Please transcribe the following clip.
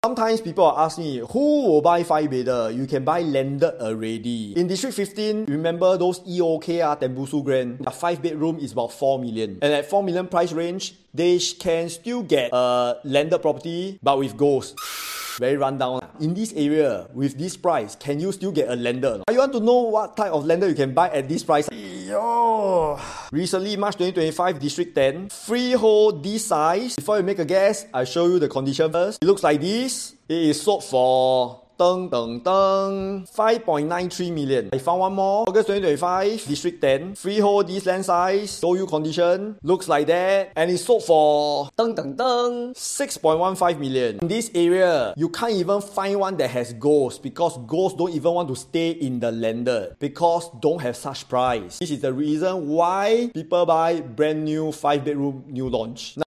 Sometimes people ask me, who will buy 5-bedder? You can buy landed already. In District 15, remember those EOK Tembusu Grand? A 5-bedroom is about 4 million. And at 4 million price range, they can still get a landed property, but with ghosts. Very rundown. In this area, with this price, can you still get a landed? You want to know what type of landed you can buy at this price? Yo! Recently, March 2025, District 10. Freehold this size. Before you make a guess, I'll show you the condition first. It looks like this. It is sold for 5.93 million. I found one more. August 2025, District 10. Freehold this land size. Show you condition. Looks like that. And it's sold for 6.15 million. In this area, you can't even find one that has ghosts because ghosts don't even want to stay in the landed because don't have such price. This is the reason why people buy brand new 5-bedroom new launch.